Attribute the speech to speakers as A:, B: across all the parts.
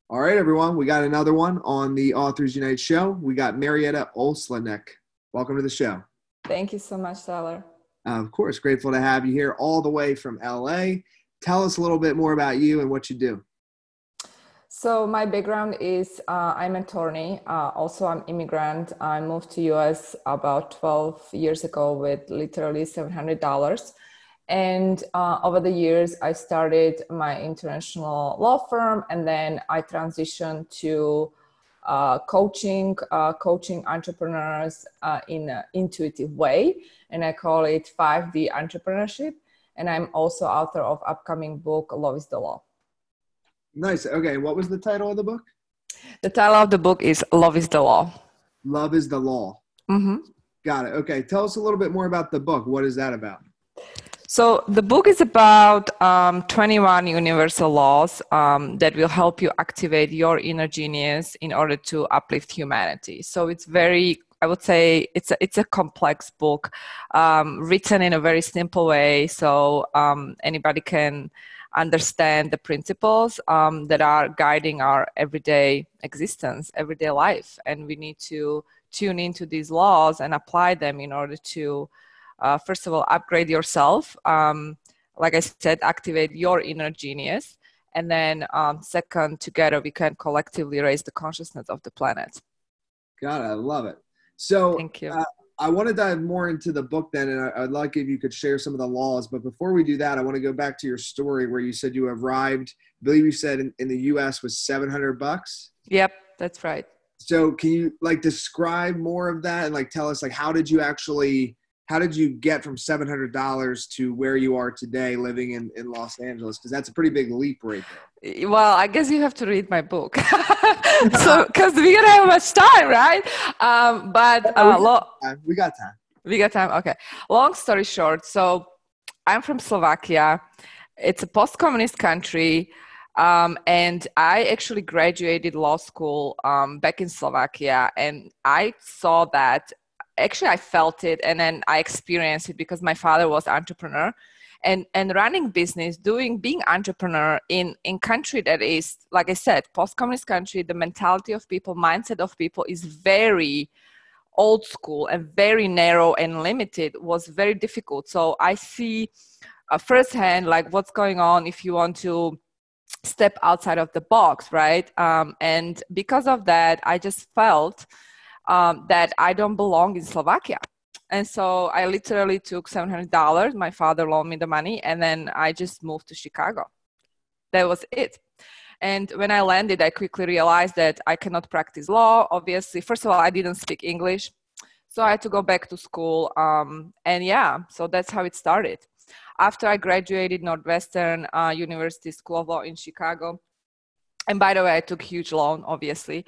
A: All right, everyone. We got another one on the Authors Unite show. We got Marietta Olslanek. Welcome to the show.
B: Thank you so much, Tyler.
A: Of course, grateful to have you here all the way from LA. Tell us a little bit more about you and what you do.
B: So my background is I'm an attorney. Also, I'm immigrant. I moved to US about 12 years ago with literally $700. And over the years, I started my international law firm, and then I transitioned to coaching entrepreneurs in an intuitive way. And I call it 5D entrepreneurship. And I'm also author of upcoming book, Love is the Law.
A: Nice. Okay. What was the title of the book?
B: The title of the book is Love is the Law.
A: Love is the Law.
B: Mm-hmm.
A: Got it. Okay. Tell us a little bit more about the book. What is that about?
B: So the book is about 21 universal laws that will help you activate your inner genius in order to uplift humanity. So it's very, I would say, it's a complex book written in a very simple way, so anybody can understand the principles that are guiding our everyday existence, everyday life, and we need to tune into these laws and apply them in order to first of all, upgrade yourself. Like I said, activate your inner genius. And then second, together we can collectively raise the consciousness of the planet.
A: Got it. I love it. So
B: Thank you.
A: I want to dive more into the book then, and I'd like if you could share some of the laws. But before we do that, I want to go back to your story where you said you arrived, I believe you said in the U.S. was $700.
B: Yep, that's right.
A: So can you describe more of that and tell us how did you get from $700 to where you are today living in Los Angeles? Because that's a pretty big leap right there.
B: Well, I guess you have to read my book. So, because we don't have much time, right?
A: We got time.
B: We got time. Okay. Long story short. So I'm from Slovakia. It's a post-communist country. And I actually graduated law school back in Slovakia. And I saw that. Actually, I felt it, and then I experienced it because my father was entrepreneur, and running business, being entrepreneur in country that is, like I said, post-communist country. The mentality of people, mindset of people is very old school and very narrow and limited. Was very difficult. So I see firsthand what's going on if you want to step outside of the box, right? And because of that, I just felt that I don't belong in Slovakia. And so I literally took $700. My father loaned me the money, and then I just moved to Chicago. That was it. And when I landed, I quickly realized that I cannot practice law. Obviously, first of all, I didn't speak English. So I had to go back to school. So that's how it started. After I graduated Northwestern University School of Law in Chicago, and by the way, I took a huge loan, obviously.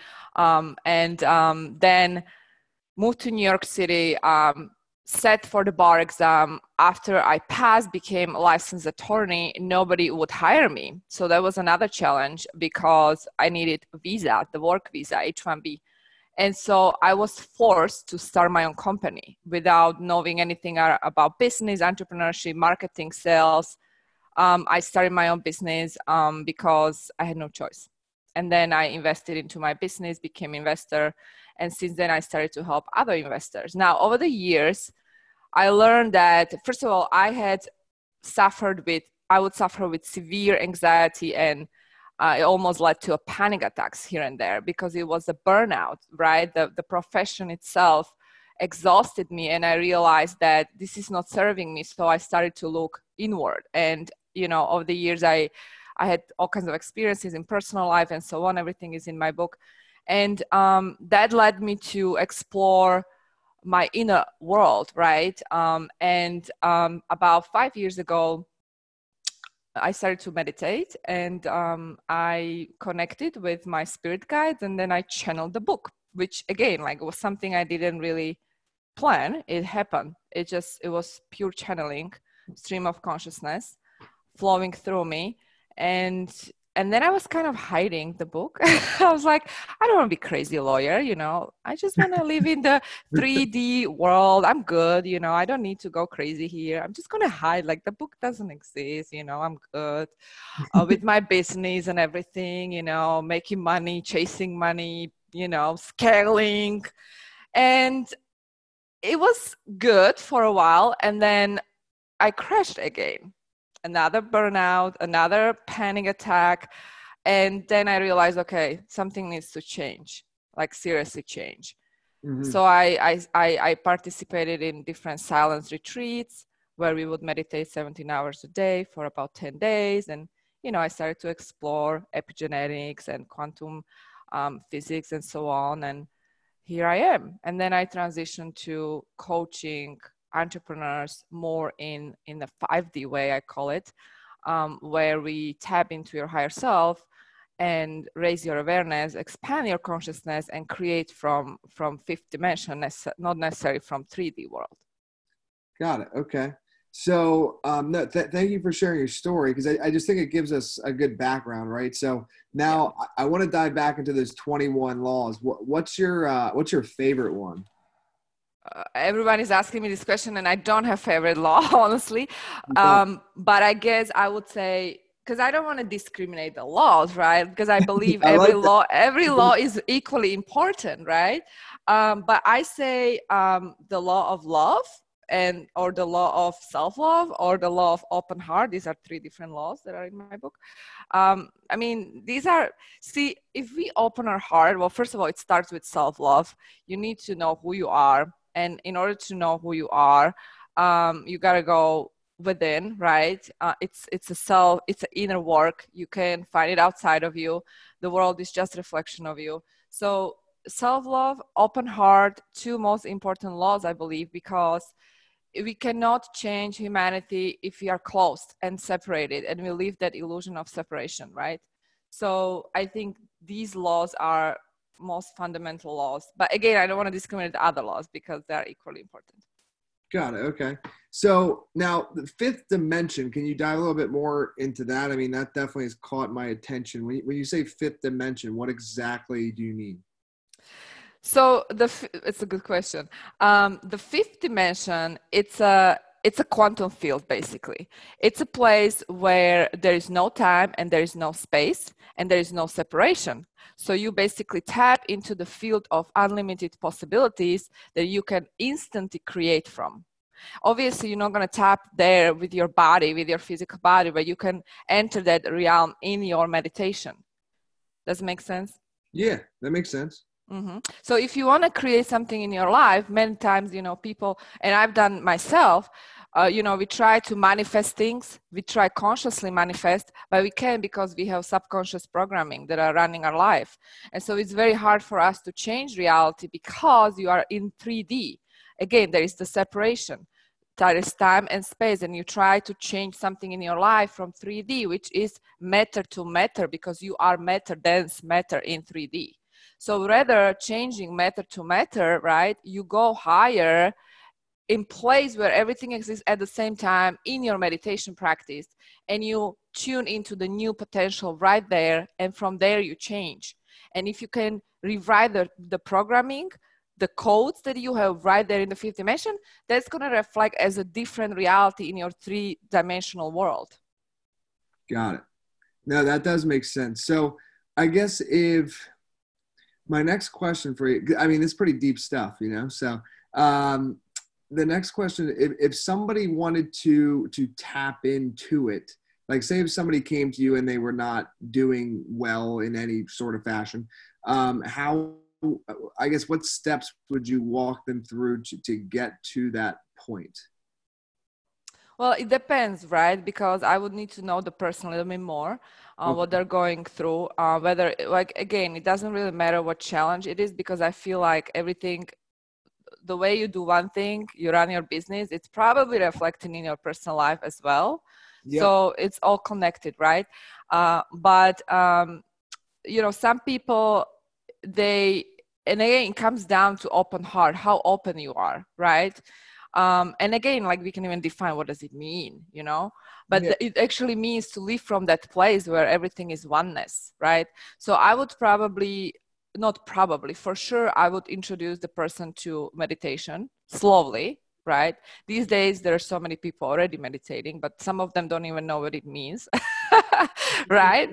B: Then moved to New York City, sat for the bar exam. After I passed, became a licensed attorney, nobody would hire me. So that was another challenge because I needed a visa, the work visa, H-1B. And so I was forced to start my own company without knowing anything about business, entrepreneurship, marketing, sales. I started my own business because I had no choice. And then I invested into my business, became investor. And since then, I started to help other investors. Now, over the years, I learned that, first of all, I would suffer with severe anxiety, and it almost led to panic attacks here and there because it was a burnout, right? The profession itself exhausted me, and I realized that this is not serving me. So I started to look inward. And over the years, I had all kinds of experiences in personal life and so on. Everything is in my book. And that led me to explore my inner world, right? About 5 years ago, I started to meditate, and I connected with my spirit guides, and then I channeled the book, which again, was something I didn't really plan. It happened. It was pure channeling, stream of consciousness flowing through me. And And then I was kind of hiding the book. I was like, I don't want to be crazy lawyer, you know. I just want to live in the 3D world. I'm good, you know. I don't need to go crazy here. I'm just going to hide. Like the book doesn't exist, you know. I'm good with my business and everything, you know, making money, chasing money, you know, scaling. And it was good for a while. And then I crashed again. Another burnout, another panic attack. And then I realized, okay, something needs to change, like seriously change.
A: Mm-hmm.
B: So I participated in different silence retreats where we would meditate 17 hours a day for about 10 days. And, you know, I started to explore epigenetics and quantum physics and so on. And here I am. And then I transitioned to coaching entrepreneurs more in the 5D way, I call it, where we tap into your higher self and raise your awareness, expand your consciousness, and create from fifth dimension, not necessarily from 3D world.
A: Got it. Okay. So no, thank you for sharing your story, because I just think it gives us a good background, right? So now I want to dive back into those 21 laws. What's your favorite one?
B: Everyone is asking me this question, and I don't have favorite law, honestly. But I guess I would say, because I don't want to discriminate the laws, right? Because I believe every law is equally important, right? But I say the law of love, or the law of self-love, or the law of open heart. These are 3 different laws that are in my book. I mean, if we open our heart, well, first of all, it starts with self-love. You need to know who you are. And in order to know who you are, you got to go within, right? It's an inner work. You can find it outside of you. The world is just a reflection of you. So self-love, open heart, 2 most important laws, I believe, because we cannot change humanity if we are closed and separated and we live that illusion of separation, right? So I think these laws are most fundamental laws. But again, I don't want to discriminate the other laws because they are equally important.
A: Got it. Okay. So now the 5th dimension, can you dive a little bit more into that? I mean, that definitely has caught my attention. When you say 5th dimension, what exactly do you mean?
B: So it's a good question. The 5th dimension, it's a quantum field, basically. It's a place where there is no time and there is no space and there is no separation. So you basically tap into the field of unlimited possibilities that you can instantly create from. Obviously, you're not going to tap there with your body, with your physical body, but you can enter that realm in your meditation. Does it make sense?
A: Yeah, that makes sense.
B: Mm-hmm. So if you want to create something in your life, many times, you know, people, and I've done myself, you know, we try to manifest things, we try consciously manifest, but we can't because we have subconscious programming that are running our life. And so it's very hard for us to change reality because you are in 3D. Again, there is the separation. There is time and space, and you try to change something in your life from 3D, which is matter to matter, because you are matter, dense matter in 3D. So rather changing matter to matter, right, you go higher in place where everything exists at the same time in your meditation practice, and you tune into the new potential right there, and from there you change. And if you can rewrite the programming, the codes that you have right there in the 5th dimension, that's going to reflect as a different reality in your 3-dimensional world.
A: Got it. No, that does make sense. So I guess if my next question for you, I mean, it's pretty deep stuff, you know? So the next question, if somebody wanted to tap into it, like say if somebody came to you and they were not doing well in any sort of fashion, I guess what steps would you walk them through to get to that point?
B: Well, it depends, right? Because I would need to know the person a little bit more, what they're going through, whether, like, again, it doesn't really matter what challenge it is, because I feel like everything, the way you do one thing, you run your business, it's probably reflecting in your personal life as well. Yep. So it's all connected, right? But you know, some people, and again, it comes down to open heart, how open you are, right? And again, like we can even define what does it mean, you know, but
A: Yeah.
B: it actually means to live from that place where everything is oneness, right? So I would probably, not probably, for sure, I would introduce the person to meditation slowly, right? These days, there are so many people already meditating, but some of them don't even know what it means, right?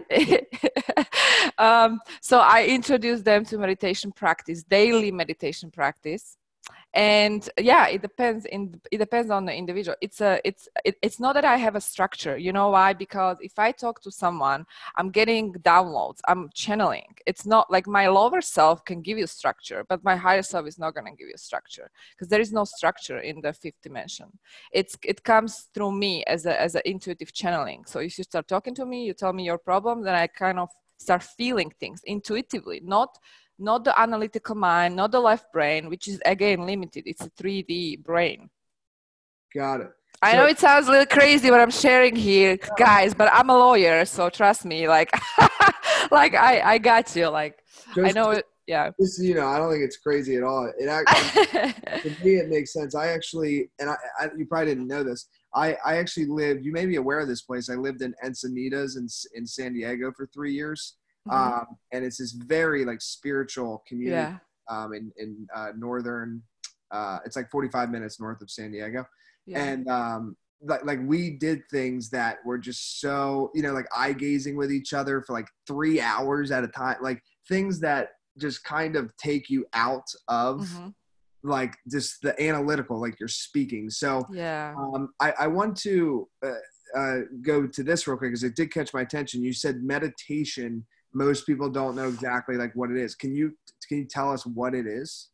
B: So I introduce them to meditation practice, daily meditation practice. And yeah, it depends on the individual. It's not that I have a structure. You know why? Because if I talk to someone, I'm getting downloads, I'm channeling. It's not like my lower self can give you structure, but my higher self is not going to give you structure, because there is no structure in the fifth dimension. It comes through me as a intuitive channeling. So if you start talking to me, you tell me your problem, then I kind of start feeling things intuitively, not the analytical mind, not the left brain, which is again limited. It's a 3D brain.
A: Got it.
B: I know it sounds a little crazy what I'm sharing here, guys, but I'm a lawyer, so trust me. Like, like I got you. Like, I know it. Yeah.
A: This, you know, I don't think it's crazy at all. It actually, to me, it makes sense. I actually, and you probably didn't know this. I actually lived. You may be aware of this place. I lived in Encinitas in San Diego for 3 years. And it's this very like spiritual community in northern, it's like 45 minutes north of San Diego. Yeah. And like we did things that were just so, you know, like eye gazing with each other for like 3 hours at a time, like things that just kind of take you out of like just the analytical, like you're speaking. So I want to go to this real quick, because it did catch my attention. You said meditation. Most people don't know exactly like what it is. Can you tell us what it is?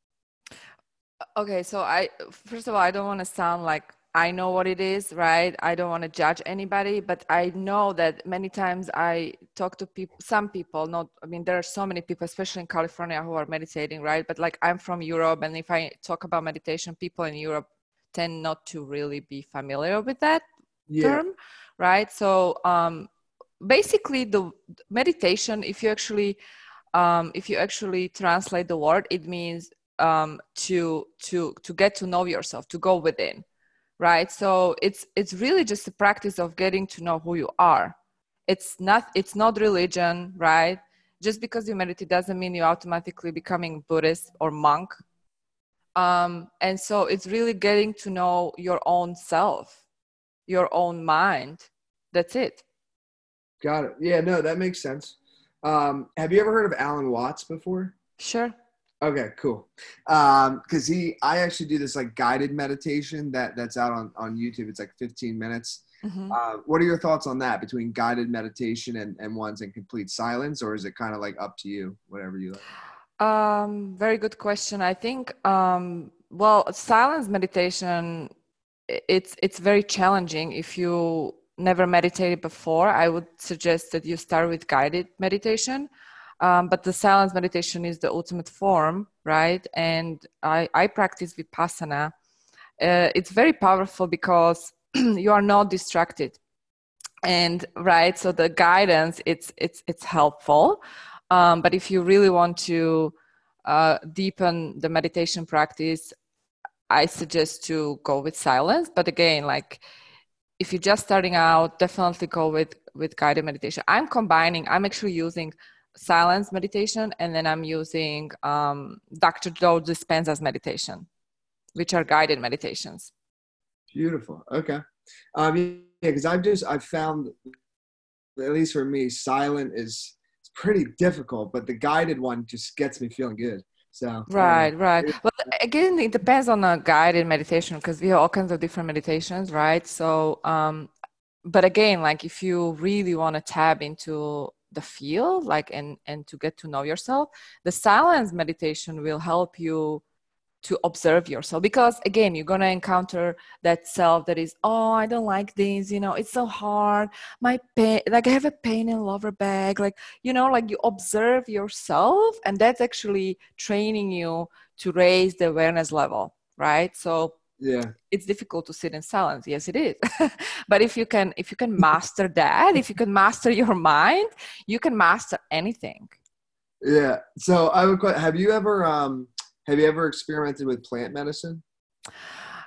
B: Okay, so first of all, I don't want to sound like I know what it is, right? I don't want to judge anybody, but I know that many times I talk to people, some people, there are so many people, especially in California, who are meditating, right? But like I'm from Europe, and if I talk about meditation, people in Europe tend not to really be familiar with that term, right? So, basically the meditation, if you actually translate the word, it means to get to know yourself, to go within, right? So it's really just a practice of getting to know who you are. It's not religion, right? Just because you meditate doesn't mean you're automatically becoming Buddhist or monk. And so it's really getting to know your own self, your own mind. That's it.
A: Got it. Yeah, no, that makes sense. Have you ever heard of Alan Watts before?
B: Sure.
A: Okay, cool. Because I actually do this like guided meditation that's out on YouTube. It's like 15 minutes. What are your thoughts on that, between guided meditation and ones in complete silence, or is it kind of like up to you, whatever you like?
B: Very good question. I think, well, silence meditation, it's very challenging. If you never meditated before, I would suggest that you start with guided meditation. But the silence meditation is the ultimate form, right? And I practice Vipassana. It's very powerful because you are not distracted. And right, so the guidance, it's helpful. But if you really want to deepen the meditation practice, I suggest to go with silence. But again, like if you're just starting out, definitely go with guided meditation. I'm actually using silence meditation, and then I'm using Dr. Joe Dispenza's meditation, which are guided meditations.
A: Beautiful. Okay. Yeah, because I've found, at least for me, silent is pretty difficult, but the guided one just gets me feeling good. So
B: right. Well, again, it depends on a guided meditation, because we have all kinds of different meditations, right? So, but again, like if you really want to tap into the field, like and to get to know yourself, the silence meditation will help you to observe yourself, because again, you're going to encounter that self that is, oh, I don't like this, it's so hard, my pain, like I have a pain in lower back, like like you observe yourself, and that's actually training you to raise the awareness level, right? So yeah, it's difficult to sit in silence. Yes, it is. But if you can master that, if you can master your mind, you can master anything.
A: Yeah. So I would. Have you ever experimented with plant medicine?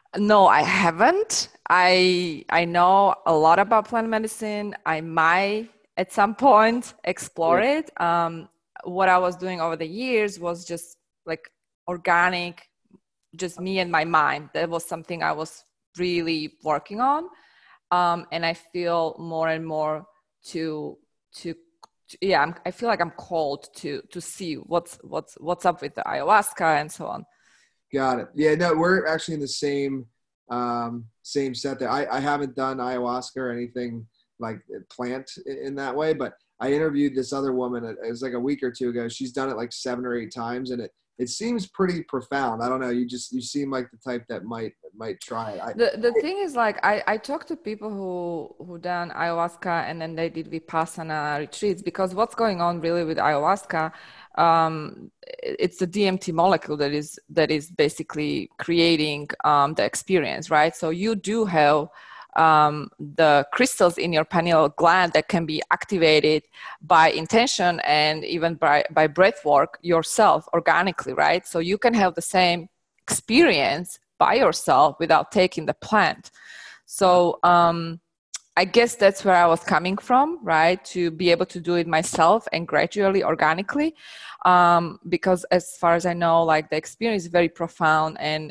B: No, I haven't. I know a lot about plant medicine. I might at some point explore
A: Yeah.
B: it. What I was doing over the years was just like organic, just me and my mind. That was something I was really working on. And I feel more and more to to, yeah, I feel like I'm called to see what's up with the ayahuasca and so on.
A: Got it. Yeah, no, we're actually in the same set there. I haven't done ayahuasca or anything like plant in that way, but I interviewed this other woman. It was like a week or two ago. She's done it like 7 or 8 times, and it seems pretty profound. I don't know. You seem like the type that might try it.
B: The thing is, like, I talk to people who done ayahuasca and then they did Vipassana retreats, because what's going on really with ayahuasca, it's the DMT molecule that is basically creating the experience, right? So you do have the crystals in your pineal gland that can be activated by intention and even by breath work yourself organically, right? So you can have the same experience by yourself without taking the plant. So I guess that's where I was coming from, right? To be able to do it myself and gradually, organically, because as far as I know, like the experience is very profound, and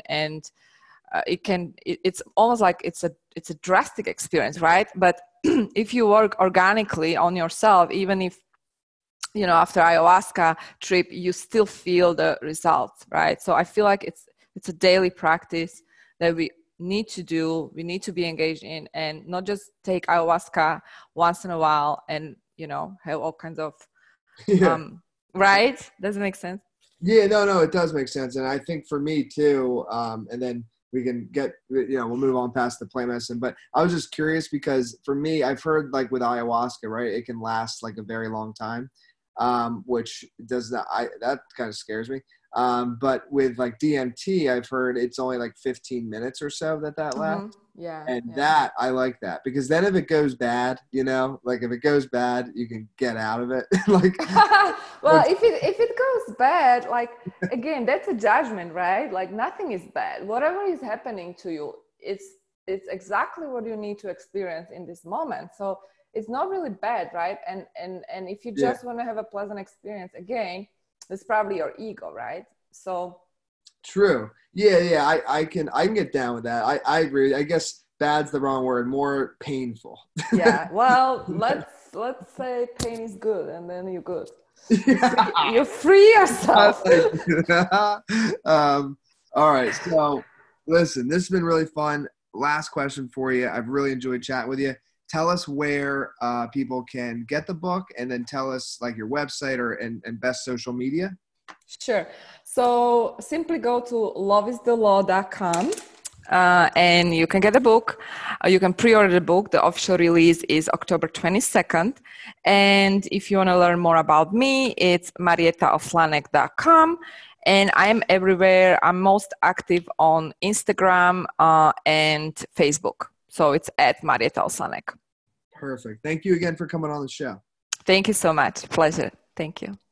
B: it's almost like it's a drastic experience, right? But if you work organically on yourself, even if after ayahuasca trip you still feel the results, right? So I feel like it's a daily practice that we need to do, we need to be engaged in, and not just take ayahuasca once in a while and have all kinds of
A: Yeah.
B: right? Does it make sense?
A: Yeah, no, it does make sense. And I think for me too, and then we can we'll move on past the plant medicine. But I was just curious because for me, I've heard like with ayahuasca, right, it can last like a very long time, which does not, that kind of scares me. But with like DMT, I've heard it's only like 15 minutes or so that lasts.
B: Yeah,
A: And
B: yeah.
A: that, I like that, because then if it goes bad, like if it goes bad, you can get out of it.
B: Well,
A: Like,
B: if it goes bad, like, again, that's a judgment, right? Like, nothing is bad. Whatever is happening to you, it's exactly what you need to experience in this moment. So it's not really bad, right? And if you
A: yeah,
B: just want to have a pleasant experience, again, it's probably your ego, right? So
A: true. Yeah. I can get down with that. I agree. I guess bad's the wrong word. More painful.
B: yeah, well, let's say pain is good, and then you're good. You free yourself.
A: All right. So listen, this has been really fun. Last question for you. I've really enjoyed chatting with you. Tell us where people can get the book, and then tell us like your website and best social media.
B: Sure. So simply go to loveisthelaw.com, and you can get the book. You can pre-order the book. The official release is October 22nd. And if you want to learn more about me, it's marietaoflanek.com. And I'm everywhere. I'm most active on Instagram and Facebook. So it's at Marieta Oflanek.
A: Perfect. Thank you again for coming on the show.
B: Thank you so much. Pleasure. Thank you.